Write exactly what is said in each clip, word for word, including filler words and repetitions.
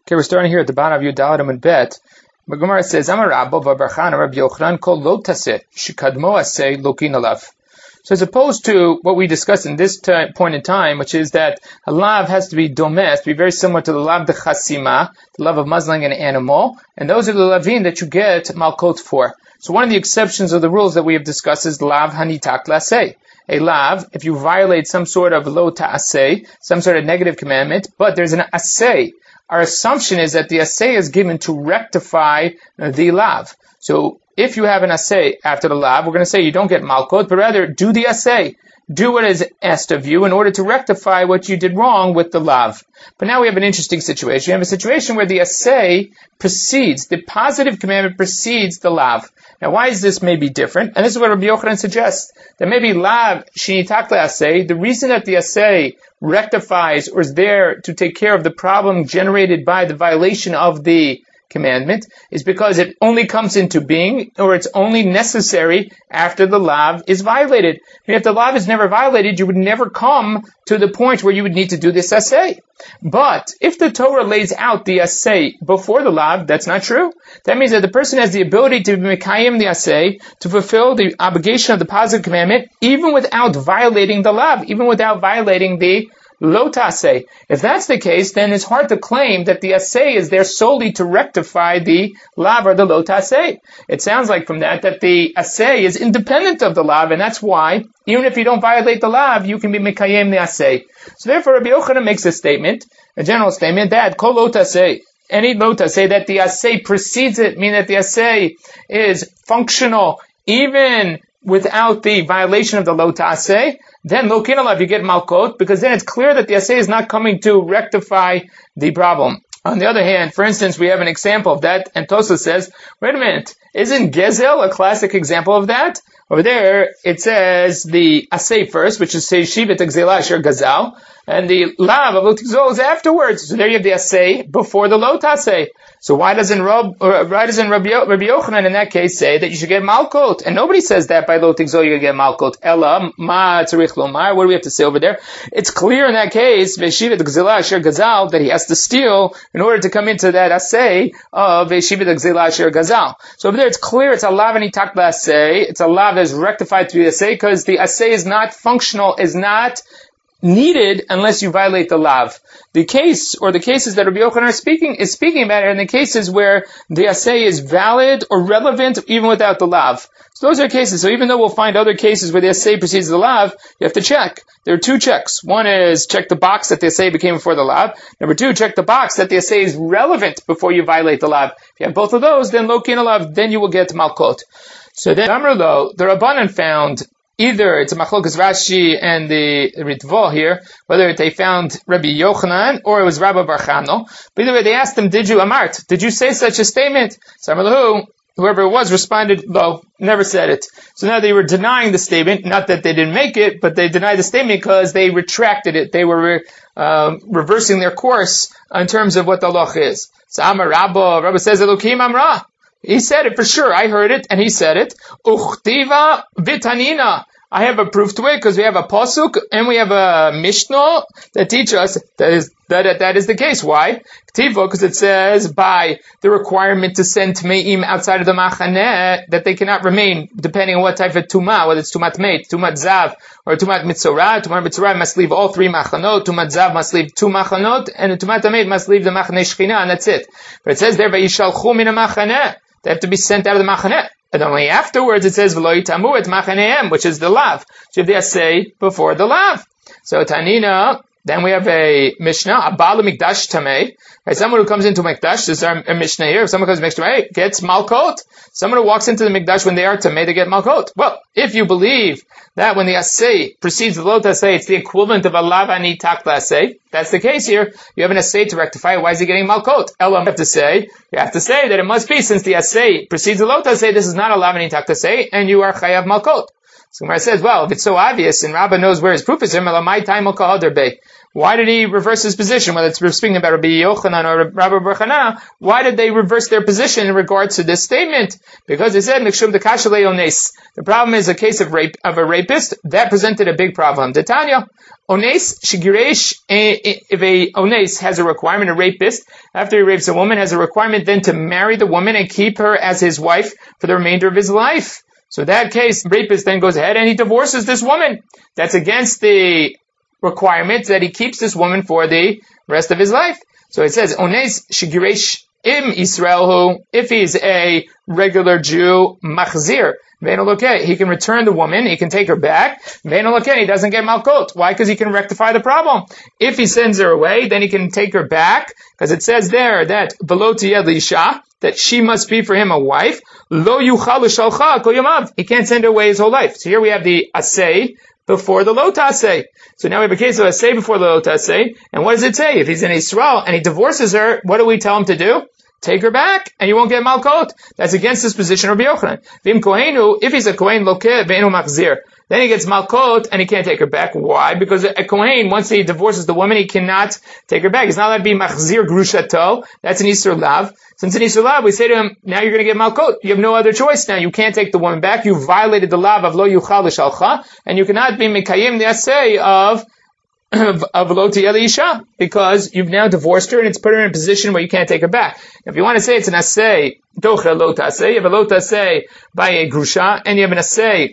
Okay, we're starting here at the bottom of Yudaladim and Bet. The Gemara says, Amar Rabba v'Barchan Rabbi Yochanan kol lo taseh shekadmo aseh lokin alav. So as opposed to what we discussed in this t- point in time, which is that a lav has to be domes, to be very similar to the lav de chasima, the lav of muzzling an animal, and those are the lavin that you get malkot for. So one of the exceptions of the rules that we have discussed is lav hanitak laseh. A lav, if you violate some sort of lo ta'aseh, some sort of negative commandment, but there's an aseh. Our assumption is that the aseh is given to rectify the lav. So if you have an aseh after the lav, we're going to say you don't get malkot, but rather do the aseh. Do what is asked of you in order to rectify what you did wrong with the lav. But now we have an interesting situation. We have a situation where the aseh precedes, the positive commandment precedes the lav. Now why is this maybe different? And this is what Rabbi Yochanan suggests, that maybe lav shinitak aseh, the reason that the aseh rectifies or is there to take care of the problem generated by the violation of the commandment is because it only comes into being, or it's only necessary after the lav is violated. I mean, if the lav is never violated, you would never come to the point where you would need to do this aseh. But if the Torah lays out the aseh before the lav, that's not true. That means that the person has the ability to mekayim the aseh, to fulfill the obligation of the positive commandment, even without violating the lav, even without violating the lo ta'aseh. If that's the case, then it's hard to claim that the aseh is there solely to rectify the lav or the lo ta'aseh. It sounds like from that that the aseh is independent of the lav, and that's why, even if you don't violate the lav, you can be mekayem the aseh. So therefore, Rabbi Yochanan makes a statement, a general statement, that kol lo ta'aseh, any lo ta'aseh, that the aseh precedes it, meaning that the aseh is functional, even without the violation of the lo ta'aseh, then lokin alav, you get malkot, because then it's clear that the aseh is not coming to rectify the problem. On the other hand, for instance, we have an example of that, and Tosa says, wait a minute, isn't Gezel a classic example of that? Over there, it says the aseh first, which is say shivet gzela asher gazal, and the lav of lo tigzol is afterwards. So there you have the aseh before the lo ta'aseh. So why doesn't Rab, or why doesn't Rabbi, Rabbi Yochanan in that case say that you should get malkot? And nobody says that by lo tigzol you get malkot. Ella ma tzarich lomar. What do we have to say over there? It's clear in that case veshivet gzela asher gazal that he has to steal in order to come into that aseh of veshivet gzela asher gazal. So over there it's clear it's a lav hanitak aseh. It's a lav that is rectified to the aseh because the aseh is not functional, is not needed unless you violate the lav. The case, or the cases that Rabbi Yochanan is speaking, is speaking about are in the cases where the aseh is valid or relevant even without the lav. So those are cases. So even though we'll find other cases where the aseh precedes the lav, you have to check. There are two checks. One is check the box that the aseh became before the lav. Number two, check the box that the aseh is relevant before you violate the lav. If you have both of those, then lo kin alav, then you will get malkot. So then, Amrlo, the Rabbanan found either it's a machlokas Rashi and the Ritva here, whether they found Rabbi Yochanan or it was Rabbi Barchano. But either way, they asked him, did you amart? Did you say such a statement? So Amrlahu, whoever it was, responded, no, never said it. So now they were denying the statement, not that they didn't make it, but they denied the statement because they retracted it. They were um, reversing their course in terms of what the halach is. So Amar Rabba, Rabba says, Elokim Amra. He said it for sure. I heard it, and he said it. Uchtiva vitanina. I have a proof to it because we have a pasuk and we have a mishnah that teach us that is that that is the case. Why? Ktiva, because it says by the requirement to send tmeim outside of the machaneh that they cannot remain depending on what type of tumah, whether it's tumat meit, tumat zav, or tumat mitzorah. Tumat mitzorah must leave all three machanot. Tumat zav must leave two machanot, and the tumat meit must leave the machaneh shechina, and that's it. But it says there vayishalchu min machaneh. They have to be sent out of the machaneh. And only afterwards it says v'lo yitamu et machanehem, which is the lav. So you have the aseh before the lav. So Tanina, then we have a Mishnah, a Baal Mikdash Tameh. Right, someone who comes into Mikdash, this is our Mishnah here, if someone comes to Mikdash, gets Malkot. Someone who walks into the Mikdash when they are Tameh, they get Malkot. Well, if you believe that when the aseh precedes the lo ta'aseh, it's the equivalent of a lav hanitak aseh, that's the case here. You have an aseh to rectify. Why is he getting malkot? Elam, you have to say, you have to say that it must be, since the aseh precedes the lo ta'aseh, this is not a lav hanitak aseh, and you are chayav malkot. So Gemara says, well, if it's so obvious and Rabbah knows where his proof is, why did he reverse his position? Whether it's speaking about Rabbi Yochanan or Rabbi Bar Chanana, why did they reverse their position in regards to this statement? Because they said, the problem is a case of rape of a rapist. That presented a big problem. Tanya, Ones, Shigiresh, if a Ones has a requirement, a rapist, after he rapes a woman, has a requirement then to marry the woman and keep her as his wife for the remainder of his life. So in that case, rapist then goes ahead and he divorces this woman. That's against the requirement that he keeps this woman for the rest of his life. So it says, Ones shigiresh im Israel who, if he's a regular Jew, machzir, he can return the woman, he can take her back, he doesn't get malkot. Why? Because he can rectify the problem. If he sends her away, then he can take her back, because it says there that velo tiyeh lisha, that she must be for him a wife. Lo yuchal l'shalcha kol yamav. He can't send her away his whole life. So here we have the asay before the lo taseh. So now we have a case of asay before the lo taseh. And what does it say? If he's in Israel and he divorces her, what do we tell him to do? Take her back, and you won't get malkot. That's against this position of Rabbi Yochanan. Vim kohenu, if he's a kohen lokeh ve'enu machzir, then he gets malkot and he can't take her back. Why? Because a kohen, once he divorces the woman, he cannot take her back. He's not allowed to be machzir grushato. That's an Isur Lav. Since in Isur Lav, we say to him, now you're going to get malkot. You have no other choice now. You can't take the woman back. You violated the Lav of lo yuchal l'shalcha, and you cannot be mekayim the asay of of lo tiyeh isha, because you've now divorced her and it's put her in a position where you can't take her back. If you want to say it's an asay, docha lo taseh, you have a lo taseh by a grusha, and you have an asay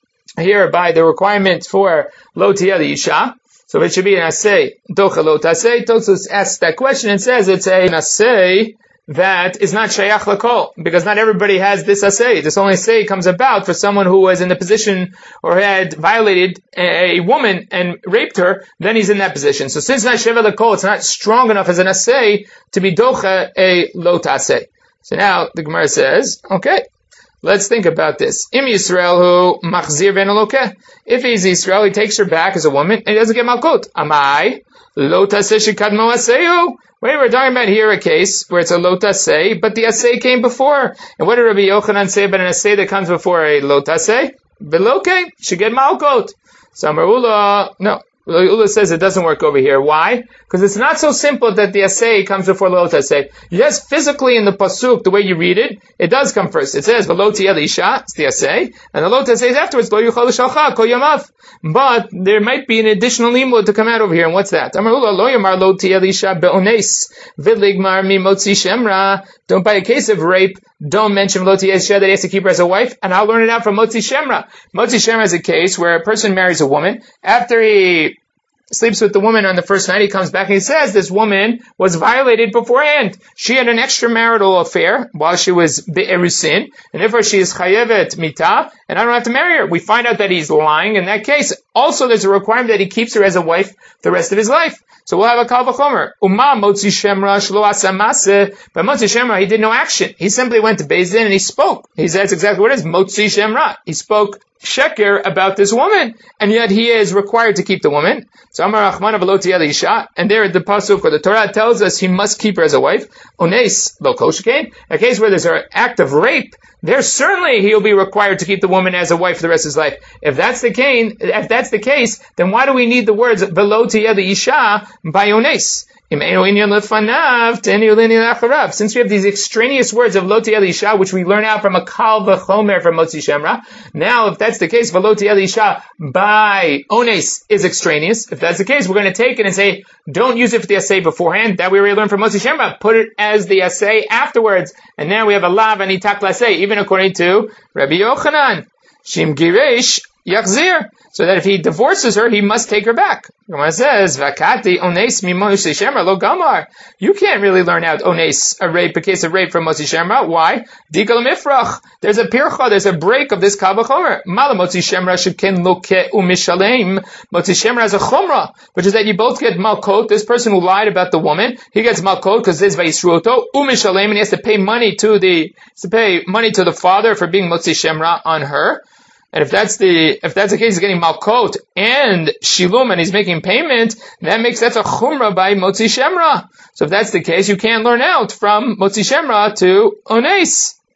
here by the requirement for lo tiyeh isha. So it should be an asay, docha lo taseh. Tosfos asks that question and says it's an asay that is not shayach lakol, because not everybody has this asay. This only asay comes about for someone who was in the position or had violated a, a woman and raped her, then he's in that position. So since it's not shayach lakol, it's not strong enough as an asay to be docha a lo taseh. So now the Gemara says, okay, let's think about this. Im Yisrael who machzir ben alokeh. If he's Israel, he takes her back as a woman and he doesn't get malkut. Amai lo taseh shekadmo aseyu. Wait, we're talking about here a case where it's a lo taseh, but the asay came before. And what did Rabbi Yochanan say about an asay that comes before a lo taseh? Beloke, should get malkot. So Amar Ula, no. Ula says it doesn't work over here. Why? Because it's not so simple that the asay comes before lo taseh. Yes, physically in the pasuk, the way you read it, it does come first. It says velo tiyeh isha, it's the asay, and the lo taseh is afterwards lo yuchal l'shalcha kol yamav. But there might be an additional limud to come out over here, and what's that? Amar Ula lo yamar lo tiyeh isha be'ones v'ligmar mi motzi shemra. Don't, by a case of rape, don't mention lo tiyeh isha that he has to keep her as a wife, and I'll learn it out from motzi shemra. Motzi shemra is a case where a person marries a woman after he sleeps with the woman on the first night. He comes back and he says this woman was violated beforehand. She had an extramarital affair while she was be'erusin, and therefore she is chayevet mita, and I don't have to marry her. We find out that he's lying in that case. Also, there's a requirement that he keeps her as a wife the rest of his life. So we'll have a kal v'chomer. Uma motzi shemra shlo asa maseh. But motzi shemra, he did no action. He simply went to Beis Din and he spoke. He said, that's exactly what it is. Motzi shemra. He spoke sheker about this woman, and yet he is required to keep the woman. So Amar Rachmana v'lo tiyeh isha, and there the pasuk or the Torah tells us he must keep her as a wife. Ones lo kol shekain, a case where there's an act of rape, there certainly he'll be required to keep the woman as a wife for the rest of his life. If that's the case, if that's the case, then why do we need the words v'lo tiyeh isha by ones? Since we have these extraneous words of lo tiyeh isha, which we learn out from a kal v'chomer from Motzi Shemra, now if that's the case, v'lo tiyeh isha by ones is extraneous. If that's the case, we're going to take it and say, don't use it for the asay beforehand. That we already learned from Motzi Shemra. Put it as the asay afterwards. And now we have a lav and itak l'asay, even according to Rabbi Yochanan. Shim giresh yachzir. So that if he divorces her, he must take her back. Gemara says, "Vakati ones mi Motzi Shemra lo gamar." You can't really learn out ones, a rape, a case of rape from Motzi Shemra. Why? Dikal mifrach. There's a pircha, there's a break of this kal v'chomer. Mala Motzi Shemra sheken loke umishalem. Motzi Shemra has a chumrah, which is that you both get malkot. This person who lied about the woman, he gets malkot because this is vayisruoto umishalem, and he has to pay money to the, he has to pay money to the father for being Motzi Shemra on her. And if that's the, if that's the case, he's getting malkot and shilum and he's making payment, that makes, that's a chumrah by Motzi Shemra. So if that's the case, you can't learn out from Motzi Shemra to ones.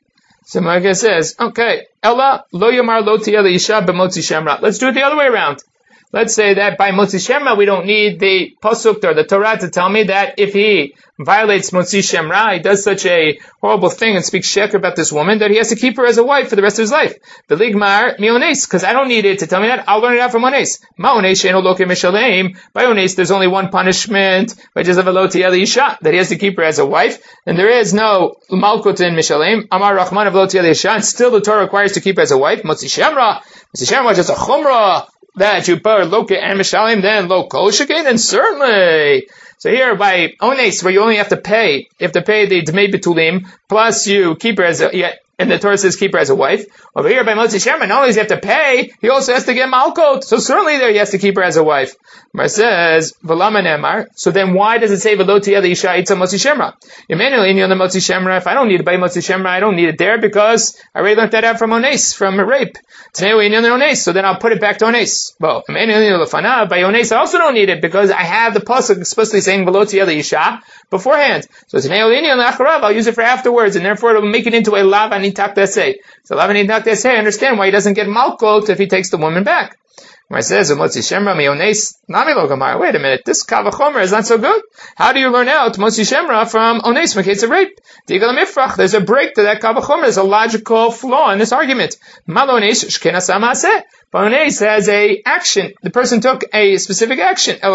So Maga says, okay, Ella lo yomar lo tiyeh leisha b'motzi shemra. Let's do it the other way around. Let's say that by Motzi Shemra, we don't need the Pasuk or the Torah to tell me that if he violates Motzi Shemra, he does such a horrible thing and speaks sheker about this woman, that he has to keep her as a wife for the rest of his life. Beligmar miones, because I don't need it to tell me that. I'll learn it out from ones. Ma'ones she'eno loke mishalem. By ones, there's only one punishment, which is a veloti el isha, that he has to keep her as a wife, and there is no malkut in mishalem. Amar Rachman of veloti el isha, and still the Torah requires to keep her as a wife. Motzi Shemra, Motzi Shemra is just a chumrah. That you put loke and mishalim, then lo kol shekain, and certainly. So here by ones, where you only have to pay, you have to pay the dmei betulim, plus you keep her as a, yeah, and the Torah says keep her as a wife. Over here by Motzi Shemra, not only does he have to pay, he also has to get malkot. So certainly there he has to keep her as a wife. Mar says, V'lama nemar, so then why does it say V'loti el isha itza Motzi Shemra? Yemenu inyon the Motzi Shemra, if I don't need it by Motzi Shemra, I don't need it there because I already learned that out from ones, from rape. Today we inyon the ones, so then I'll put it back to ones. Well, Yemenu inyon lefanav, by ones I also don't need it because I have the pasuk explicitly saying V'loti el isha beforehand. So today inyon lacharav, I'll use it for afterwards, and therefore it will make it into a lav anitak desei. So lav anitak desei, I understand why he doesn't get malkot if he takes the woman back. Where it says, Motzi Shemra miones nami lo gamar. Wait a minute, this kavachomer is not so good. How do you learn out Motzi Shemra from ones in case of rape? There's a break to that kavachomer. There's a logical flaw in this argument. Malones shkenasa maseh. Ones has a action. The person took a specific action. So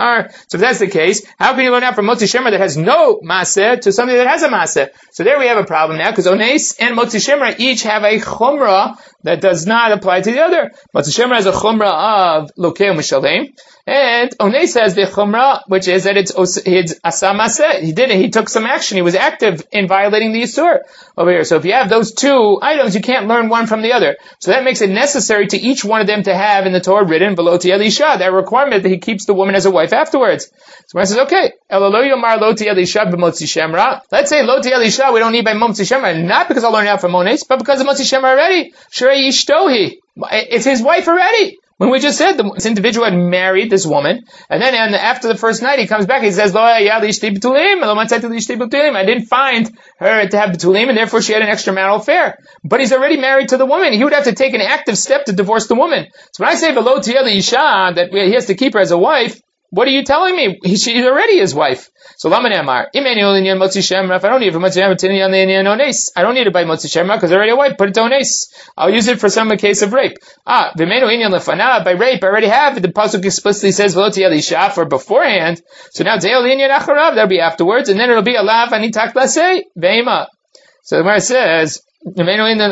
if that's the case, how can you learn out from Motzi Shemra that has no maseh to something that has a maseh? So there we have a problem now, because ones and Motzi Shemra each have a chumrah that does not apply to the other. Motzi Shemra has a chumrah of lokeh mishalem, and ones has the chumrah, which is that it's it's asa maseh. He did it. He took some action. He was active in violating the yisur over here. So if you have those two items, you can't learn one from the other. So that makes it necessary to each one of them to have in the Torah written veloti el isha, that requirement that he keeps the woman as a wife afterwards. So when it says, okay, ela lo yomar loti el isha b'motzi shemra. Let's say loti el isha we don't need by motzi shemra, not because I'll learn it out from ones, but because of motzi shemra already. Shrei ishtohi. It's his wife already. When we just said the, this individual had married this woman, and then and after the first night he comes back, he says, I didn't find her to have betulim, and therefore she had an extramarital affair. But he's already married to the woman. He would have to take an active step to divorce the woman. So when I say below tiyel isha, that he has to keep her as a wife, what are you telling me? He, she's already his wife. So Lama Ne'amar, if I don't need it for Motzi Shemra, I don't need it by Motzi Shemra because they're already a wife. Put it to ones. I'll use it for some case of rape. Ah, V'menu inyan lefanav, by rape, I already have it. The pasuk explicitly says V'loti el isha for beforehand. So now Ze'el inyan acharav, that'll be afterwards, and then it'll be a lav anitak lasei ve'ima. So where it says, Wait a minute,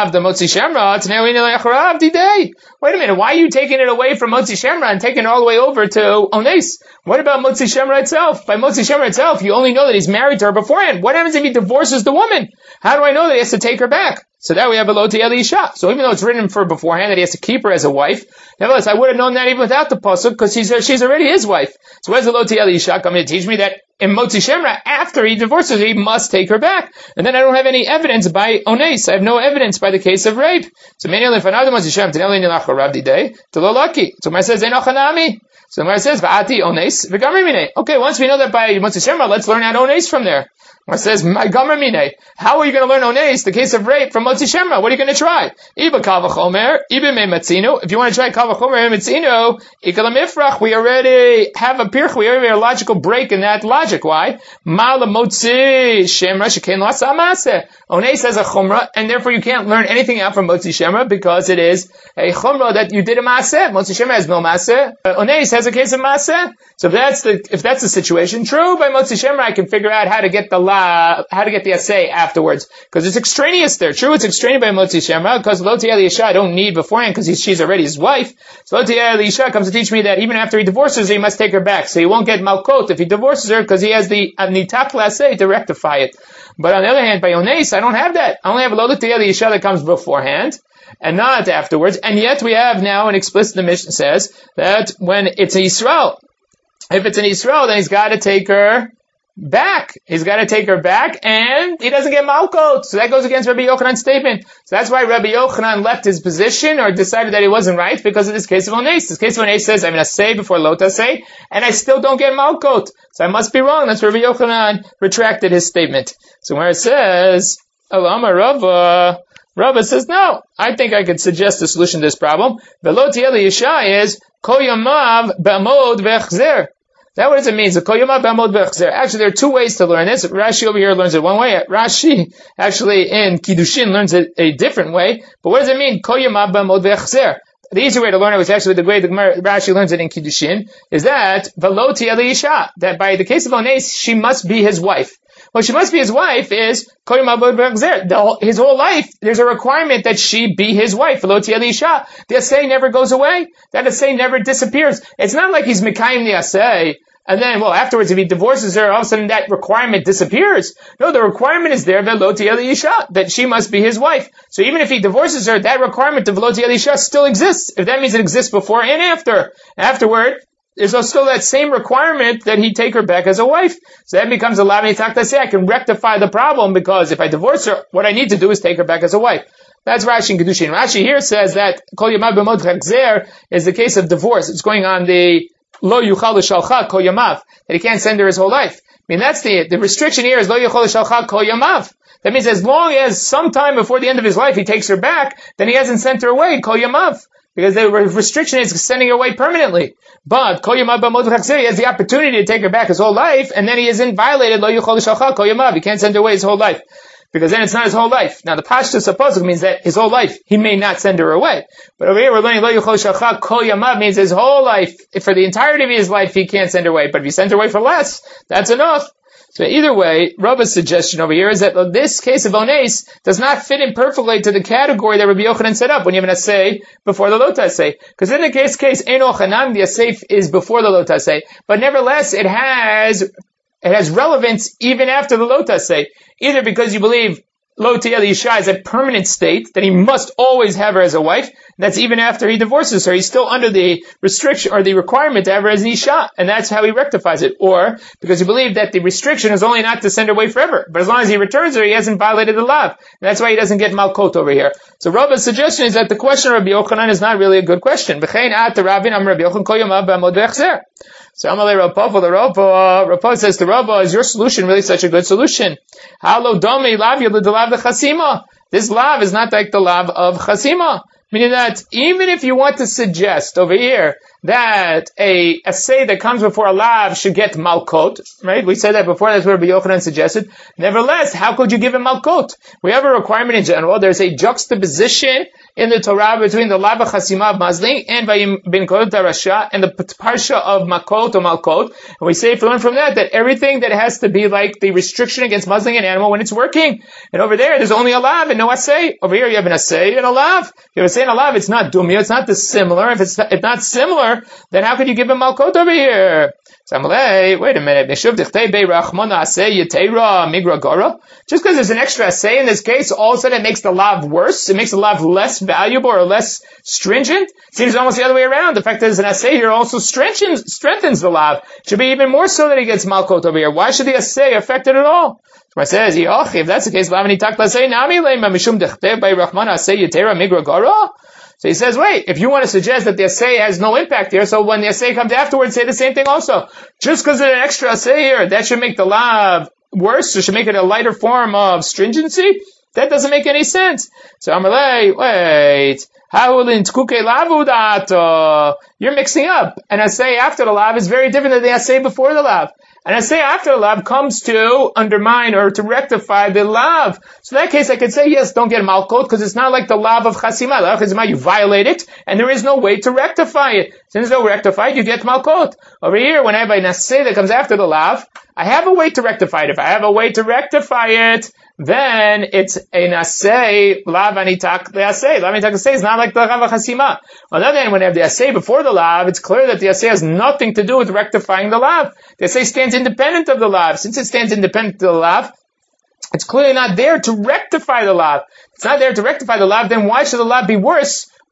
why are you taking it away from Motzi Shemra and taking it all the way over to ones? What about Motzi Shemra itself? By Motzi Shemra itself, you only know that he's married to her beforehand. What happens if he divorces the woman? How do I know that he has to take her back? So that we have a Loti El Isha. So even though it's written for beforehand that he has to keep her as a wife, nevertheless, I would have known that even without the pasuk because she's, she's already his wife. So where's the Loti El Isha coming to teach me that in Motzi Shemra, after he divorces her, he must take her back? And then I don't have any evidence by ones. I have no evidence by the case of rape. So many other fanad Motzi Shemra, Teneli Nilach Rav Didei, Telolaki. So Mar says, Enochanami. So Mar says, Va'ati ones, v'gamri mine. Okay, once we know that by Motzi Shemra, let's learn out ones from there. Mar says, my gamar mine. How are you going to learn ones, the case of rape, from Motzi Shemra? What are you going to try? Iba kavachomer, iba me matzino. If you want to try kavachomer and matzino, ikalamifrach, we already have a pirch, we already have a logical break in that logic. Why? Mala motzi shemra sheken lasamase. Ones has a chumrah, and therefore you can't learn anything out from Motzi Shemra because it is a chumrah that you did a maaseh. Motzi Shemra has no maaseh. Uh, Ones has a case of maaseh. So if that's the if that's the situation, true. By Motzi Shemra, I can figure out how to get the la, how to get the asay afterwards because it's extraneous there. True, it's extraneous by Motzi Shemra because Loti El Isha I don't need beforehand because she's already his wife. So Loti El Isha comes to teach me that even after he divorces her, he must take her back. So he won't get malkot if he divorces her because he has the nitak lasay to rectify it. But on the other hand, by ones, I don't have that. I only have a Loti El Isha that comes beforehand and not afterwards. And yet we have now an explicit, the Mishnah says that when it's an Yisrael, if it's an Yisrael, then he's got to take her back. He's got to take her back, and he doesn't get malkot. So that goes against Rabbi Yochanan's statement. So that's why Rabbi Yochanan left his position or decided that he wasn't right because of this case of ones. This case of ones says, I'm going to say before Lota say, and I still don't get malkot. So I must be wrong. That's Rabbi Yochanan retracted his statement. So where it says, Alama Rava. Rava says, no, I think I could suggest a solution to this problem. Velo tieli yisha is kol yamav b'amod v'echzer. That what does it mean? So kol yamav b'amod v'echzer. Actually, there are two ways to learn this. Rashi over here learns it one way. Rashi, actually, in Kiddushin learns it a different way. But what does it mean? Kol yamav b'amod v'echzer. The easy way to learn it was actually the way the Rashi learns it in Kiddushin, is that velo tieli yisha, that by the case of Ones, she must be his wife. Well, she must be his wife is his whole life. There's a requirement that she be his wife. The asay never goes away. That asay never disappears. It's not like he's mekayim the asay, and then, well, afterwards, if he divorces her, all of a sudden that requirement disappears. No, the requirement is there, that she must be his wife. So even if he divorces her, that requirement of isha still exists. If that means it exists before and after. Afterward, there's still that same requirement that he take her back as a wife. So that becomes a lav nitak taseh. I can rectify the problem because if I divorce her, what I need to do is take her back as a wife. That's Rashi in Kiddushin. Rashi here says that kol yamav b'mod chakzer is the case of divorce. It's going on the lo yuchal l'shalcha kol yamav, that he can't send her his whole life. I mean, that's the, the restriction here is lo yuchal l'shalcha kol yamav. That means as long as sometime before the end of his life he takes her back, then he hasn't sent her away, kol yamav. Because the restriction is sending her away permanently. But kol yamav b'mod chakzer, he has the opportunity to take her back his whole life, and then he isn't violated lo yuchal l'shalcha kol yamav. He can't send her away his whole life. Because then it's not his whole life. Now the pashtus supposed means that his whole life, he may not send her away. But over here we're learning lo yuchal l'shalcha kol yamav means his whole life, if for the entirety of his life he can't send her away. But if he sends her away for less, that's enough. So either way, Rava's suggestion over here is that this case of Ones does not fit in perfectly to the category that Rabbi Yochanan set up when you have an asay before the lot asay. Because in the case case, Ein Ochanan, the asay is before the lot asay. But nevertheless, it has, it has relevance even after the lot asay. Either because you believe lo tieli isha is a permanent state, that he must always have her as a wife. That's even after he divorces her. He's still under the restriction or the requirement to have her as an isha, and that's how he rectifies it. Or because you believe that the restriction is only not to send her away forever, but as long as he returns her, he hasn't violated the law. And that's why he doesn't get malkot over here. So Rava's suggestion is that the question of Rabbi Yochanan is not really a good question. So Amalei Rav the Rav, Rav says to Rav, is your solution really such a good solution? Halo domi lav the lav the chasima. This lav is not like the lav of chasima. Meaning that even if you want to suggest over here that a assay that comes before a lav should get malkot, right? We said that before, that's what Rabbi Yochanan suggested. Nevertheless, how could you give him malkot? We have a requirement in general. There's a juxtaposition in the Torah between the lav chasima of mazling and bin kodot rasha and the parsha of makot or malkot. And we say, if we learn from that, that everything that has to be like the restriction against mazling an animal when it's working. And over there, there's only a lav and no assay. Over here, you have an assay and a lav. You have a assay and a lav. It's not dumya. It's not dissimilar. If it's not, if not similar, then how could you give him malkot over here? So I'm like, wait a minute. Just because there's an extra assay in this case, all of a sudden it makes the lav worse. It makes the lav less valuable or less stringent. It seems almost the other way around. The fact that there's an assay here also strengthens, strengthens the lav. It should be even more so that he gets malkot over here. Why should the assay affect it at all? So I says, if that's the case, so he says, wait, if you want to suggest that the assay has no impact here, so when the assay comes afterwards, say the same thing also. Just because there's an extra assay here, that should make the lav worse, or should make it a lighter form of stringency? That doesn't make any sense. So Amalei, wait, you're mixing up. An assay after the lav is very different than the assay before the lav. An assay after the lav comes to undermine or to rectify the lav. So in that case, I could say, yes, don't get malkot, because it's not like the lav of chasima. The lav of chasima, you violate it, and there is no way to rectify it. Since there's no rectify it, you get malkot. Over here, when I have an assay that comes after the lav, I have a way to rectify it. If I have a way to rectify it, then it's an assay, lav anitak the assay. Lav anitak assay is not like the lav of chasima. On the other hand, when I have the assay before the lav, it's clear that the assay has nothing to do with rectifying the lav. The assay stands independent of the lav. Since it stands independent of the lav, it's clearly not there to rectify the lav. It's not there to rectify the lav, then why should the lav be worse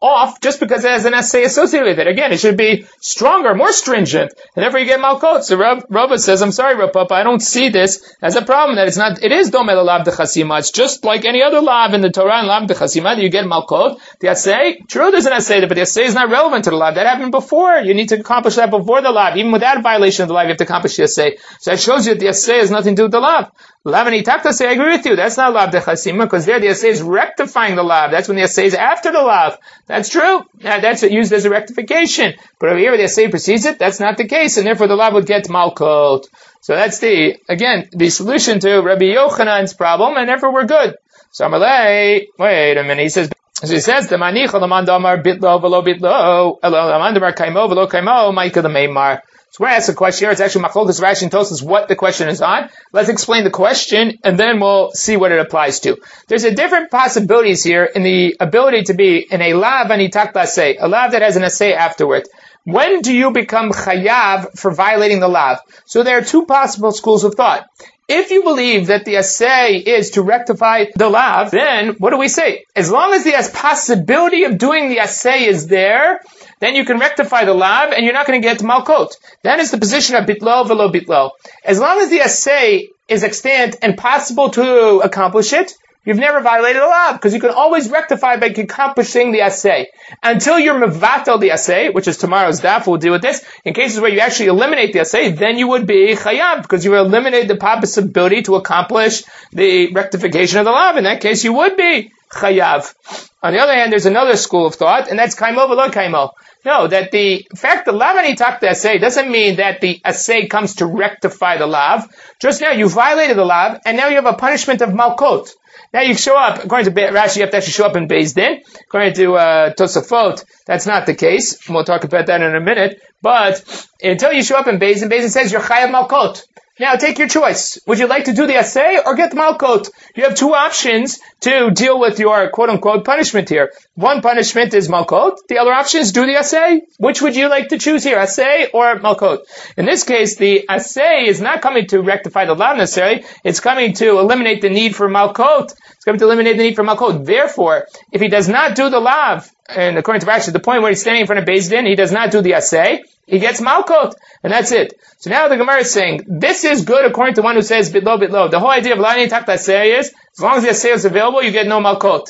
off just because it has an essay associated with it. Again, it should be stronger, more stringent, and therefore you get malkot. So Rav, Rava says, I'm sorry, Rav Papa, I don't see this as a problem, that it's not, it is domel lav de chasima. It's just like any other lav in the Torah and lav de chasima that you get malkot. The essay, true, there's an essay there, but the essay is not relevant to the lav. That happened before. You need to accomplish that before the lav. Even without a violation of the lav, you have to accomplish the essay. So that shows you that the essay has nothing to do with the lav. Lav and itakta say, I agree with you. That's not lav de chasima, because there the essay is rectifying the lav. That's when the essay is after the lav. That's true. That's used as a rectification. But over here, the essay precedes it. That's not the case, and therefore the lav would get malkot. So that's the, again, the solution to Rabbi Yochanan's problem, and therefore we're good. So Amalei, wait a minute, he says, so he says, the manicha laman damar bitlo velo bitlo, laman damar kaimo velo kaimo, ma'ika the meimar. So we're going to ask a question here. It's actually Machlokes Rashi and Tosfos what the question is on. Let's explain the question, and then we'll see what it applies to. There's a different possibilities here in the ability to be in a lav anitak laseh, a lav that has an assay afterward. When do you become chayav for violating the lav? So there are two possible schools of thought. If you believe that the assay is to rectify the lav, then what do we say? As long as the possibility of doing the assay is there, then you can rectify the lav and you're not going to get to malkot. That is the position of bitlo velo bitlo. As long as the assay is extant and possible to accomplish it, you've never violated the lav, because you can always rectify by accomplishing the assay. Until you're mevatel the assay, which is tomorrow's daf, we'll deal with this. In cases where you actually eliminate the assay, then you would be chayav, because you eliminated the possibility to accomplish the rectification of the lav. In that case, you would be chayav. On the other hand, there's another school of thought, and that's kaimo v'lo kaimo. No, that the fact that lav anitak the assay doesn't mean that the assay comes to rectify the lav. Just now, you violated the lav, and now you have a punishment of malkot. Now you show up, according to Rashi, you have to actually show up in Beis Din. According to uh, Tosafot, that's not the case. We'll talk about that in a minute. But until you show up in Beis Din, Beis Din says you're chayav malkot. Now take your choice. Would you like to do the assay or get the malkot? You have two options to deal with your quote-unquote punishment here. One punishment is malkot. The other option is do the assay. Which would you like to choose here, assay or malkot? In this case, the assay is not coming to rectify the lav necessarily. It's coming to eliminate the need for malkot. It's coming to eliminate the need for malkot. Therefore, if he does not do the lav, and according to Rashi, the point where he's standing in front of Beis Din, he does not do the assay, he gets malkot, and that's it. So now the Gemara is saying, this is good according to one who says bitlo bitlo. The whole idea of lani tak assay is, as long as the assay is available, you get no malkot.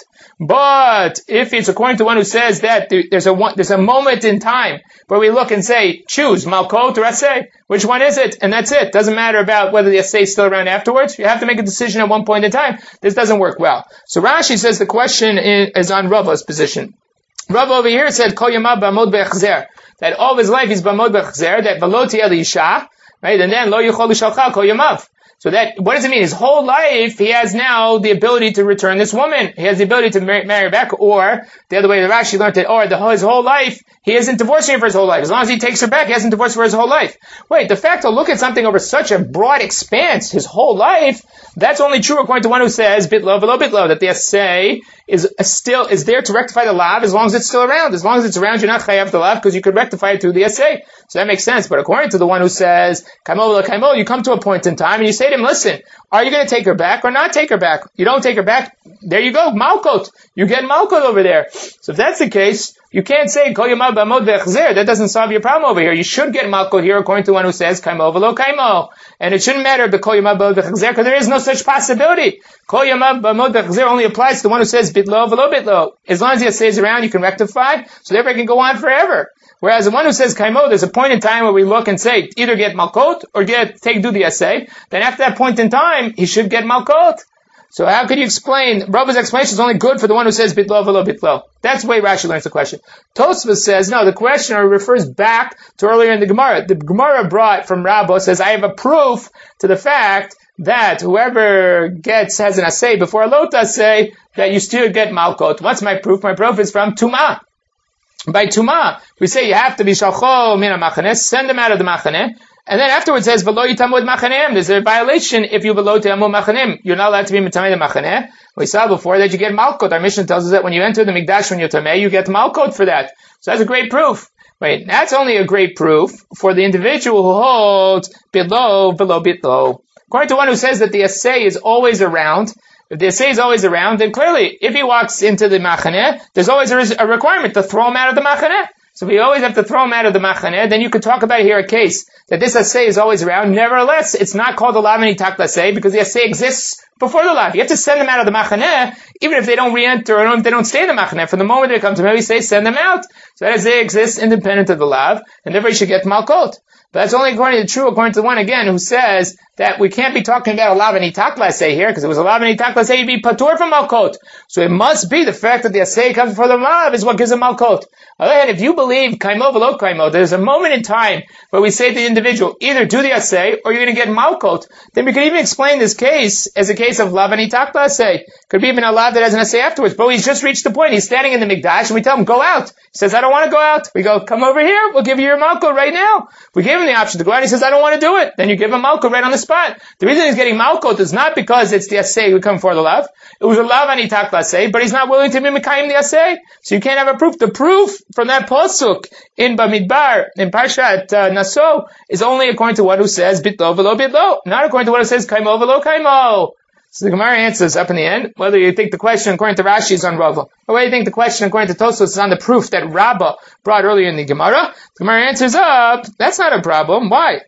But if it's according to one who says that there's a one, there's a moment in time where we look and say, choose malkot or assay, which one is it? And that's it. Doesn't matter about whether the assay is still around afterwards. You have to make a decision at one point in time. This doesn't work well. So Rashi says the question is on Rava's position. Rava over here said, Kol yamav b'amod be'achzer, that all of his life he's b'amod be'achzer, that v'lo tiyeh li'isha, right, and then lo yichol l'shalcha kol yamav. So that, what does it mean? His whole life, he has now the ability to return this woman. He has the ability to marry, marry back, or, the other way the Rashi learned it, or the, his whole life, he isn't divorcing her for his whole life. As long as he takes her back, he hasn't divorced her for his whole life. Wait, the fact to look at something over such a broad expanse, his whole life, that's only true according to one who says, bitlo v'lo bitlo, that the assay is still, is there to rectify the lav as long as it's still around. As long as it's around, you're not chayav the lav, because you could rectify it through the assay. So that makes sense. But according to the one who says, kaimo v'lo kaimo, you come to a point in time and you say to him, listen, are you going to take her back or not take her back? You don't take her back, there you go, malkot. You get malkot over there. So if that's the case, you can't say, kol yamav b'amod ve'achzer. That doesn't solve your problem over here. You should get malkot here according to one who says, kaimo v'lo kaimo. And it shouldn't matter, but kol yamav b'amod ve'achzer, because there is no such possibility. Kol yamav b'amod ve'achzer only applies to the one who says, bitlo v'lo bitlo. As long as he stays around, you can rectify, so therefore it can go on forever. Whereas the one who says kaimo, there's a point in time where we look and say, either get malkot or get, take, do the assay. Then after that point in time, he should get malkot. So how could you explain, Rava's explanation is only good for the one who says bitlo v'lo bitlo. That's the way Rashi learns the question. Tosfos says, no, the questioner refers back to earlier in the Gemara. The Gemara brought from Rabba says, I have a proof to the fact that whoever gets, has an assay before a lot assay, that you still get malkot. What's my proof? My proof is from Tumah. By Tumah, we say you have to be shalcho min ha-machaneh, send them out of the machaneh, and then afterwards says, v'lo yitamud machaneim. There's a violation if you v'lo yitamud machaneim. You're not allowed to be mitameh the machaneh. We saw before that you get malkot. Our mission tells us that when you enter the mikdash when you're tameh, you get malkot for that. So that's a great proof. Wait, that's only a great proof for the individual who holds bitlo, v'lo bitlo. According to one who says that the assay is always around, If the assay is always around, then clearly, if he walks into the machaneh, there's always a requirement to throw him out of the machaneh. So if you always have to throw him out of the machaneh, then you could talk about here a case that this assay is always around. Nevertheless, it's not called a lav anitak assay because the assay exists before the lav. You have to send them out of the machaneh, even if they don't re-enter or if they don't stay in the machaneh. From the moment they come to maybe say, send them out. So that assay exists independent of the lav, and therefore you should get malkot. But that's only according to true, according to the one again who says that we can't be talking about a lav anitak assay here, because if it was a lav anitak assay, you'd be patur from malkot. So it must be the fact that the assay comes before the lav is what gives a malkot. Again, if you believe kaimo velo kaimo, there's a moment in time where we say to the individual, either do the assay or you're going to get malkot, then we could even explain this case as a case of lav anitak assay. Could be even a lav that has an assay afterwards, but he's just reached the point. He's standing in the mikdash and we tell him, go out. He says, I don't want to go out. We go, come over here. We'll give you your malkot right now. We give him the option to go out. He says, I don't want to do it. Then you give him malkot right on the spot. The reason he's getting malkot is not because it's the assay who come for the lav. It was a lav anitak assay, but he's not willing to be mekayim the assay. So you can't have a proof. The proof from that pasuk in Bamidbar, in Parshat uh, Naso, is only according to one who says bitlo velo bitlo, not according to one who says kaimo velo kaimo. So the Gemara answers up in the end, whether you think the question according to Rashi is on Rava, or whether you think the question according to Tosfos is on the proof that Rabbah brought earlier in the Gemara. The Gemara answers up, that's not a problem. Why?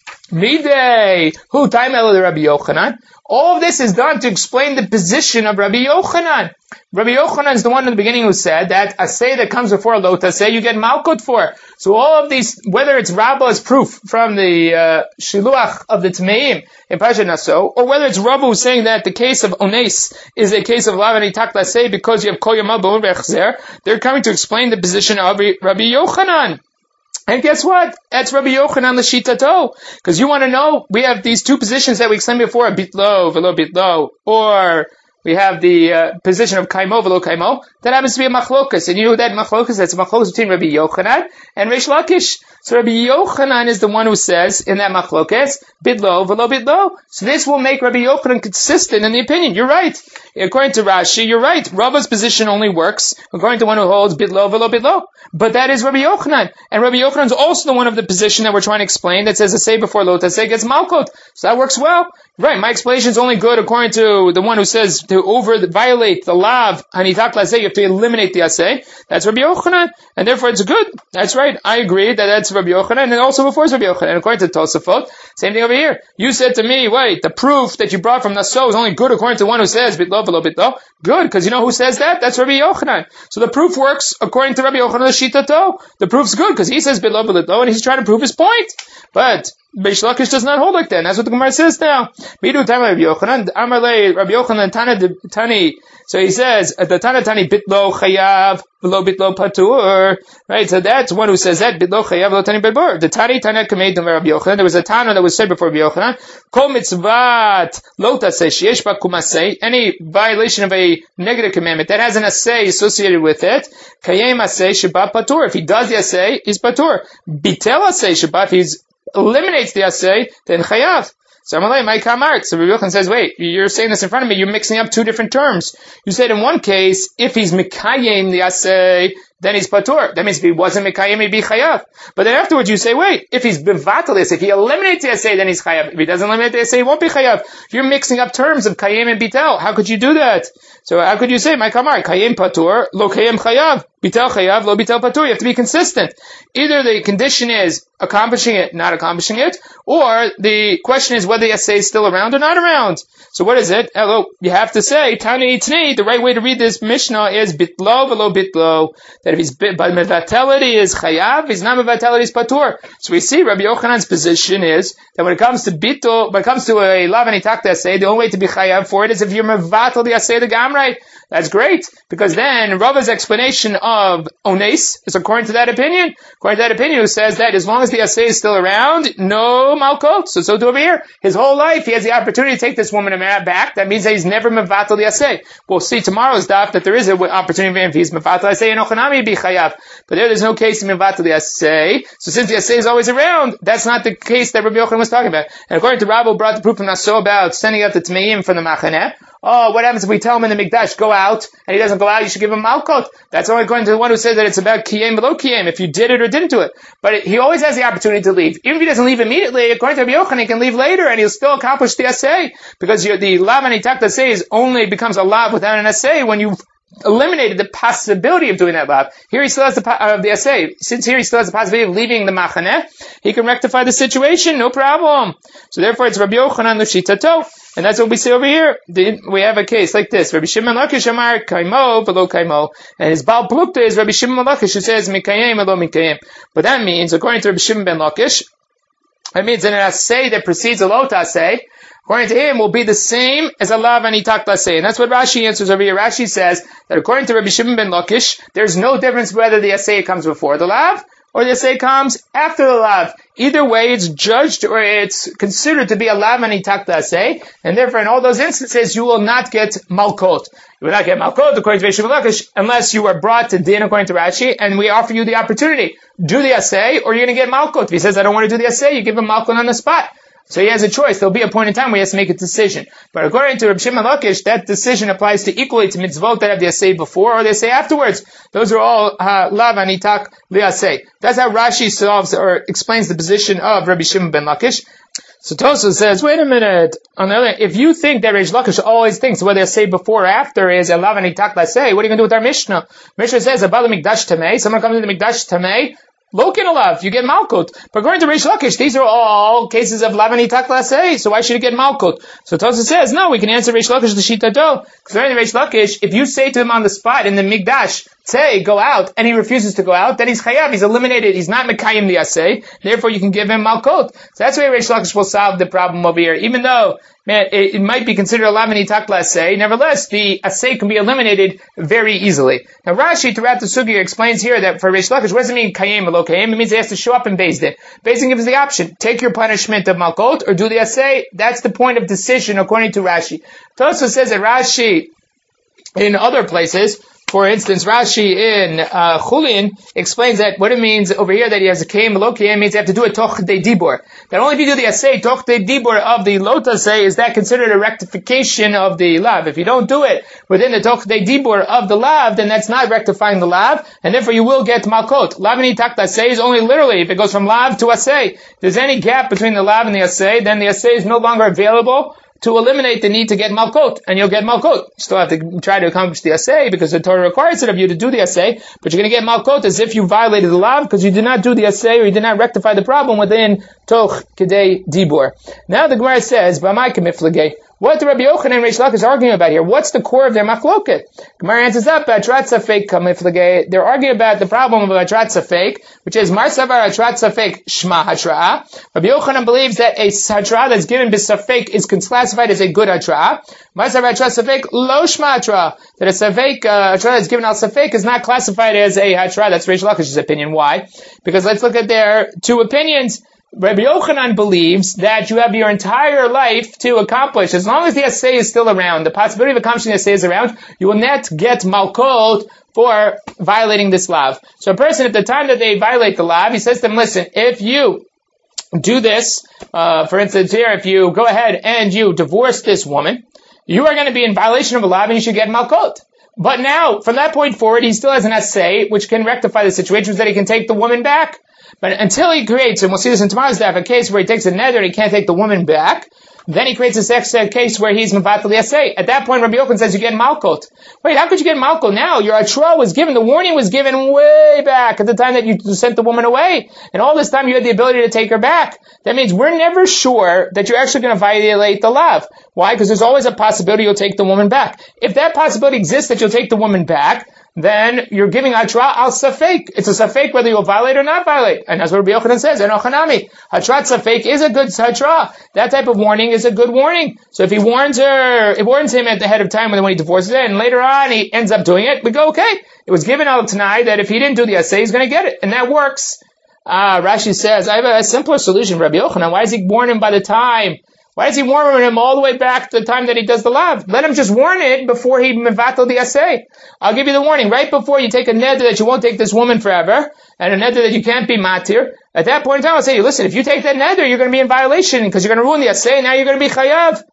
Midei, who time the Rabbi Yochanan. All of this is done to explain the position of Rabbi Yochanan. Rabbi Yochanan is the one in the beginning who said that a say that comes before a lot say you get malkut for. So all of these, whether it's Rabbah's proof from the uh, shiluach of the Tmeim in Parshat Naso, or whether it's Rabbah who's saying that the case of Ones is a case of lav anitak lasei because you have kol yamal b'un v'echzer, they're coming to explain the position of Rabbi Yochanan. And guess what? That's Rabbi Yochanan l'shitato. Because you want to know, we have these two positions that we explained before, bitlo, velo bitlo, or we have the uh, position of kaimo velo kaimo. That happens to be a machlokas. And you know that machlokas, that's a machlokas between Rabbi Yochanan and Reish Lakish. So Rabbi Yochanan is the one who says in that machlokas, bitlo velo bitlo. So this will make Rabbi Yochanan consistent in the opinion. You're right. According to Rashi, you're right. Rava's position only works according to one who holds bitlo velo bitlo. But that is Rabbi Yochanan. And Rabbi Yochanan is also the one of the position that we're trying to explain that says a say before lot, a say gets malkot. So that works well. Right, my explanation is only good according to the one who says to over violate the lav anitak lasei, you have to eliminate the assay. That's Rabbi Yochanan, and therefore it's good. That's right. I agree that that's Rabbi Yochanan, and also before it's Rabbi Yochanan. And according to Tosafot, same thing over here. You said to me, wait, the proof that you brought from Naso is only good according to one who says bitlo velo bitlo. Good, because you know who says that? That's Rabbi Yochanan. So the proof works according to Rabbi Yochanan l'shitato. The proof's good because he says bitlo velo bitlo, and he's trying to prove his point. But Reish Lakish does not hold like that. And that's what the Gemara says now. Midu time Rabbi Yochanan, Amarle Rabbi Yochanan Tana Tani. So he says the Tana Tani bitlo chayav v'lo bitlo patur. Right. So that's one who says that bitlo chayav v'lo tani bedbur. The Tani Tana Kameid Rabbi Yochanan. There was a Tana that was said before Rabbi Yochanan. Kol mitzvat lo taseh sheyesh ba kumasei. Any violation of a negative commandment that has an assay associated with it. Kayem assay sheba patur. If he does the assay, he's patur. Bitel assay sheba. If he's eliminates the assay, then chayav. So Amalei, my kamart. So Rabbi Yochanan says, wait, you're saying this in front of me, you're mixing up two different terms. You said in one case, if he's mikayim the assay, then he's patur. That means if he wasn't mikayim, he'd be chayav. But then afterwards you say, wait, if he's bevatalis, if he eliminates the assay, then he's chayav. If he doesn't eliminate the assay, he won't be chayav. You're mixing up terms of kayim and bitel. How could you do that? So how could you say, my kamar, kayim patur, lo kayim chayav, bitel chayav, lo bitel patur? You have to be consistent. Either the condition is accomplishing it, not accomplishing it, or the question is whether the assay is still around or not around. So what is it? Hello, you have to say, Tani Itni, the right way to read this Mishnah is bitlo velo bitlo. That if he's bit by mevatelity is chayav, he's not mevatelity is patur. So we see Rabbi Yochanan's position is that when it comes to bitlo, when it comes to a lav anitak assay, the only way to be chayav for it is if you're mevatel the assay the gamrei. That's great, because then Rava's explanation of Ones is according to that opinion. According to that opinion, who says that as long as the assay is still around, no malkot. So, so to over here, his whole life, he has the opportunity to take this woman back. That means that he's never mevatel the assay. We'll see tomorrow's daf that there is an opportunity for him if he's mevatel the assay, and ochanami be chayav. But there, there's no case in mevatel the assay. So since the assay is always around, that's not the case that Rabbi Yochanan was talking about. And according to Rabbi, who brought the proof from Naso about sending out the tmeim from the machaneh, oh, what happens if we tell him in the Mikdash, go out, and he doesn't go out, you should give him malkot. That's only according to the one who said that it's about kiyem below kiyem, if you did it or didn't do it. But it, he always has the opportunity to leave. Even if he doesn't leave immediately, according to Rabbi Yochanan, he can leave later, and he'll still accomplish the assay, because you're, the lav anitak assay is only becomes a lav without an assay when you've eliminated the possibility of doing that lav. Here he still has the of uh, the assay. Since here he still has the possibility of leaving the machaneh, he can rectify the situation, no problem. So therefore it's Rabbi Yochanan l'shitato, and that's what we say over here. The, we have a case like this. Rabbi Shimon Lakish Amar kaimo v'lo kaimo, and his Baal Plukta is Rabbi Shimon Lakish who says mikayim v'lo mikayim. But that means, according to Rabbi Shimon ben Lakish, that means an assay that precedes a lot assay, according to him, will be the same as a lav anitak assay. And that's what Rashi answers over here. Rashi says that according to Rabbi Shimon ben Lakish, there's no difference whether the assay comes before the lav or the assay comes after the lav. Either way, it's judged or it's considered to be a lav anitak assay, and therefore in all those instances, you will not get malkot. You will not get malkot according to Rabbi Shimon ben Lakish unless you are brought to din according to Rashi, and we offer you the opportunity. Do the assay or you're going to get malkot. If he says, I don't want to do the assay, you give him malkot on the spot. So he has a choice. There'll be a point in time where he has to make a decision. But according to Rabbi Shimon Lakish, that decision applies to equally to mitzvot that have the assay before or the assay afterwards. Those are all uh, lav anitak li'asay. That's how Rashi solves or explains the position of Rabbi Shimon ben Lakish. So Tosfos says, wait a minute. On the other, if you think that Reish Lakish always thinks whether assay before or after is a lav anitak li'asay, what are you going to do with our Mishnah? Mishnah says, Abal Mikdash Tamei, someone comes into the Mikdash Tamei, Lokin alav, you get malkut. But according to Reish Lakish, these are all cases of lav anitak lasei, so why should you get malkut? So Tosfos says, no, we can answer Reish Lakish the shitato. Because according to Reish Lakish, if you say to him on the spot in the Mikdash, say, go out, and he refuses to go out, then he's chayav, he's eliminated, he's not mekayim the asay, therefore you can give him malkut. So that's why Reish Lakish will solve the problem over here. Even though, man, it, it might be considered a lav anitak lasei, nevertheless, the asay can be eliminated very easily. Now Rashi, throughout the sugya, explains here that for Reish Lakish, what does it mean kayim or lo kayim? It means he has to show up in Beis Din. Beis Din gives the option, take your punishment of malkut, or do the asay. That's the point of decision according to Rashi. Tosfos says that Rashi, in other places, for instance, Rashi in uh, Chulin explains that what it means over here that he has a kayim lo kayim means you have to do a toch de dibur. That only if you do the asay toch de dibur of the lot asay is that considered a rectification of the lav. If you don't do it within the toch de dibur of the lav, then that's not rectifying the lav, and therefore you will get malkot. Lav anitak asay is only literally if it goes from lav to asay. If there's any gap between the lav and the asay, then the asay is no longer available to eliminate the need to get malkot, and you'll get malkot. You still have to try to accomplish the assay, because the Torah requires it of you to do the assay, but you're going to get malkot as if you violated the lav, because you did not do the assay, or you did not rectify the problem within toch kedei dibur. Now the Gemara says, B'mai kemiflegei, what the Rabbi Yochanan and Reish Lakish is arguing about here? What's the core of their machloket? Gemara answers up, Atrat Safek kamiflegei. They're arguing about the problem of Atrat Safek, which is Mar Savar Atrat Safek Shma Hatra. Rabbi Yochanan believes that a Hatra that's given b'Safek is classified as a good Hatra. Mar Savar Atrat Safek Lo Shma Hatra. That a Safek uh, Hatra that's given al Safek is not classified as a Hatra. That's Reish Lakish's opinion. Why? Because let's look at their two opinions. Rabbi Yochanan believes that you have your entire life to accomplish. As long as the assay is still around, the possibility of accomplishing the assay is around, you will not get malkot for violating this lav. So a person, at the time that they violate the lav, he says to them, listen, if you do this, uh, for instance here, if you go ahead and you divorce this woman, you are going to be in violation of a lav and you should get malkot. But now, from that point forward, he still has an assay which can rectify the situation, so that he can take the woman back. But until he creates, and we'll see this in tomorrow's daf, a case where he takes a nether and he can't take the woman back, then he creates a extra case where he's mevatel the assay. At that point, Rabbi Yochanan says you get malkot. Wait, how could you get malkot now? Your atra was given, the warning was given way back at the time that you sent the woman away. And all this time you had the ability to take her back. That means we're never sure that you're actually going to violate the lav. Why? Because there's always a possibility you'll take the woman back. If that possibility exists that you'll take the woman back, then you're giving Hatra al Safek. It's a Safek whether you'll violate or not violate. And that's what Rabbi Yochanan says. And Ochanami. Hatrat Safek is a good Hatra. That type of warning is a good warning. So if he warns her, it warns him at the head of time when he divorces her, and later on he ends up doing it, we go, okay. It was given al Tanai that if he didn't do the assay, he's going to get it. And that works. Ah, Rashi says, I have a simpler solution, Rabbi Yochanan. Why does he warn him by the time? Why does he warn him all the way back to the time that he does the lav? Let him just warn it before he mevatel the assay. I'll give you the warning. Right before you take a neder that you won't take this woman forever, and a neder that you can't be matir, at that point in time I'll say, listen, if you take that neder, you're going to be in violation, because you're going to ruin the assay, and now you're going to be chayav.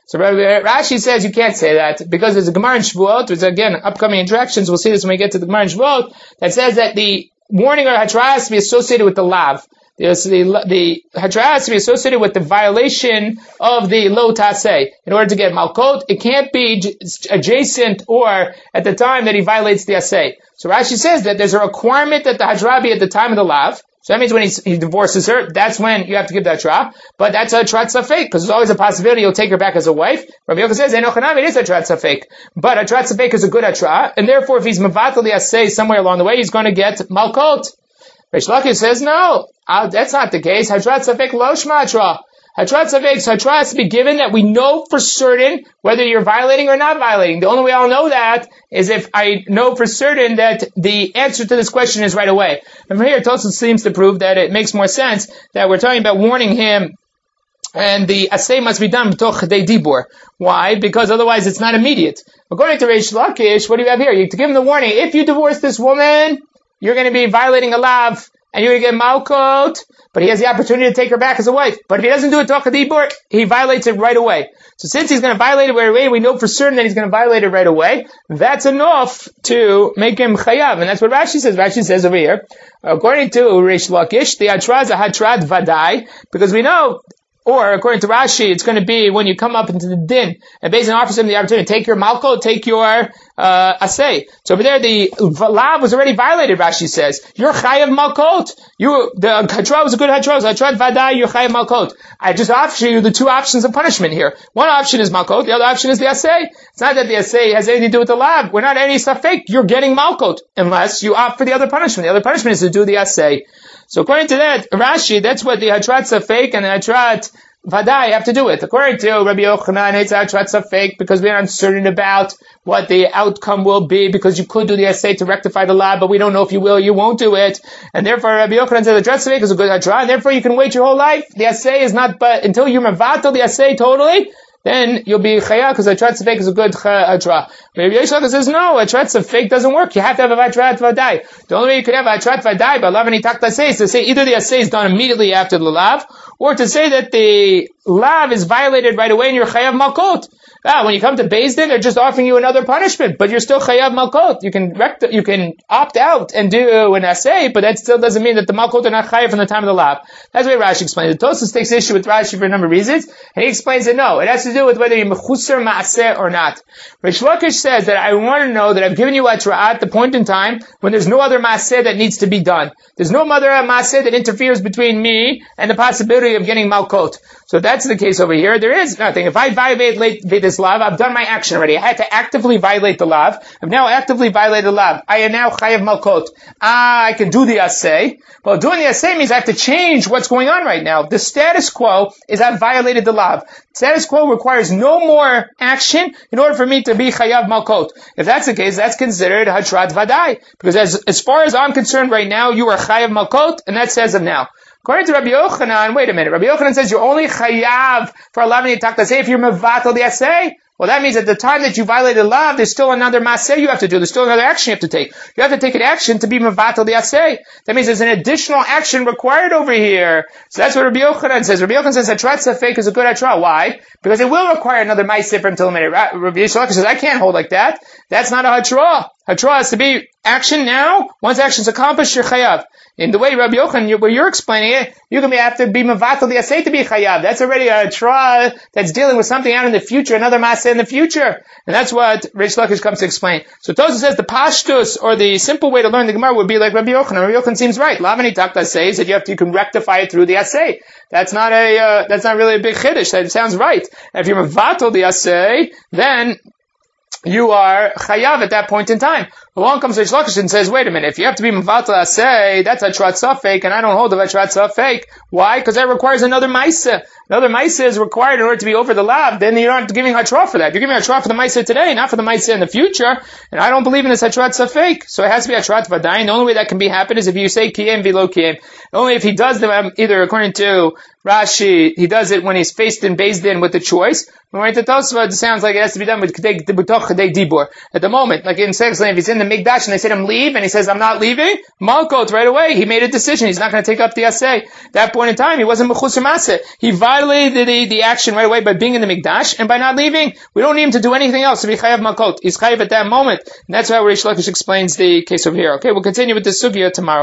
So Rashi says you can't say that because there's a Gemara in Shavuot, there's again upcoming interactions, we'll see this when we get to the Gemara in Shavuot, that says that the warning or Hatra has to be associated with the lav. The, the, the Hatra has to be associated with the violation of the lo taseh. In order to get malkot, it can't be j- adjacent or at the time that he violates the aseh. So Rashi says that there's a requirement that the Hatra be at the time of the lav. So that means when he, he divorces her, that's when you have to give the Hatra. But that's a Hatrat Safek, because there's always a possibility you'll take her back as a wife. Rabbi Yochanan says, Enochanam, it is a Hatrat Safek. But Hatrat Safek is a good Hatra, and therefore if he's Mavatal the Aseh somewhere along the way, he's going to get Malkot. Reish Lakish says, no, uh, that's not the case. Hatrat Safek lo shma Hatra. Hatrat Safek, so Hatra has to be given that we know for certain whether you're violating or not violating. The only way I'll know that is if I know for certain that the answer to this question is right away. And here, Tosfos seems to prove that it makes more sense that we're talking about warning him, and the asay must be done b'toch chadei dibur. Why? Because otherwise it's not immediate. According to Reish Lakish, what do you have here? You have to give him the warning. If you divorce this woman, you're going to be violating a lav, and you're going to get malkot, but he has the opportunity to take her back as a wife. But if he doesn't do it, Dibur, he violates it right away. So since he's going to violate it right away, we know for certain that he's going to violate it right away. That's enough to make him chayav. And that's what Rashi says. Rashi says over here, according to Reish Lakish, the hatra is a hatrat vadai, because we know, or according to Rashi, it's going to be when you come up into the din, and Beis Din offers him the opportunity to take your malko, take your uh, asay. So over there, the lav was already violated, Rashi says. You're chayav malkot. You, the hatra was a good hatra, so hatrat vadai, you're chayav malkot. I just offer you the two options of punishment here. One option is malkot, the other option is the asay. It's not that the asay has anything to do with the lav. We're not any safek. You're getting malkot, unless you opt for the other punishment. The other punishment is to do the asay. So according to that, Rashi, that's what the Hatrat Safek and the Hatrat Vadai have to do with. According to Rabbi Yochanan, it's Hatrat Safek because we're uncertain about what the outcome will be, because you could do the essay to rectify the lab, but we don't know if you will or you won't do it. And therefore, Rabbi Yochanan says the Hatrat Safek is a good Hatra, and therefore you can wait your whole life. The essay is not, but until you mavato the essay totally, then you'll be chaya, because Hatrat Safek is a good hatra. Rabbi Yishmael says, no, Hatrat Safek doesn't work. You have to have a Hatrat Vadai. The only way you could have a Hatrat Vadai by Lav and Itak Taseh is to say either the assay is done immediately after the Lav, or to say that the Lav is violated right away and you're chayav malkot. Ah, when you come to Beis Din, they're just offering you another punishment, but you're still chayav malkot. You can rect- you can opt out and do an assay, but that still doesn't mean that the malkot are not chayav from the time of the lav. That's the way Rashi explains it. Tosfos takes issue with Rashi for a number of reasons, and he explains that no, it has to do with whether you're mechusar ma'aseh or not. Reish Lakish says that I want to know that I've given you hatra at the point in time when there's no other ma'aseh that needs to be done. There's no other ma'aseh that interferes between me and the possibility of getting malkot. So that's the case over here. There is nothing. If I violate this lav, I've done my action already. I had to actively violate the lav. I've now actively violated the lav. I am now chayav malkot. Ah, I can do the assay. Well, doing the assay means I have to change what's going on right now. The status quo is I've violated the lav. Status quo requires no more action in order for me to be chayav malkot. If that's the case, that's considered hatrat vadai. Because as, as far as I'm concerned right now, you are chayav malkot, and that says of now. According to Rabbi Yochanan, wait a minute, Rabbi Yochanan says you're only chayav for allowing you to talk say if you're mevatel the assay. Well, that means at the time that you violated lav, there's still another maseh you have to do. There's still another action you have to take. You have to take an action to be mevatel the assay. That means there's an additional action required over here. So that's what Rabbi Yochanan says. Rabbi Yochanan says hatrat safek is a good hatra. Why? Because it will require another maseh for until a minute. Rabbi Yishmael says I can't hold like that. That's not a hatra. Hatra has to be action now. Once action's accomplished, you're chayav. In the way Rabbi Yochanan, where you're explaining it, you're going to have to be mevatel the assay to be chayav. That's already a hatra that's dealing with something out in the future, another maseh in the future. And that's what Reish Lakish comes to explain. So Tosfos says the pashtus, or the simple way to learn the Gemara, would be like Rabbi Yochanan. Rabbi Yochanan seems right. Lavani takta says that you have to, you can rectify it through the assay. That's not a, uh, that's not really a big chiddush. That sounds right. And if you're mevatel the assay, then you are chayav at that point in time. Along comes Reish Lakish and says, wait a minute, if you have to be mevatel asay, that's a hatrat safek, and I don't hold of hatrat safek. Why? Because that requires another maaseh. Another maaseh is required in order to be over the lav. Then you're not giving hatra for that. You're giving hatra for the maaseh today, not for the maaseh in the future. And I don't believe in this hatrat safek. So it has to be hatrat vadayin. The only way that can be happen is if you say kiyem v'lo kiyem. Only if he does them, either according to Rashi, he does it when he's faced in Beis Din with the choice. When we're into Tosfos, it sounds like it has to be done with b'toch chadei dibur. At the moment, like in Sechs, if he's in the Mikdash and they said him leave, and he says, I'm not leaving, Malkot, right away, he made a decision. He's not going to take up the Aseh. At that point in time, he wasn't Mechusar Maseh. He violated the, the action right away by being in the Mikdash, and by not leaving, we don't need him to do anything else to be Chayav Malkot. He's Chayav at that moment. And that's why Reish Lakish explains the case over here. Okay, we'll continue with the Sugya tomorrow.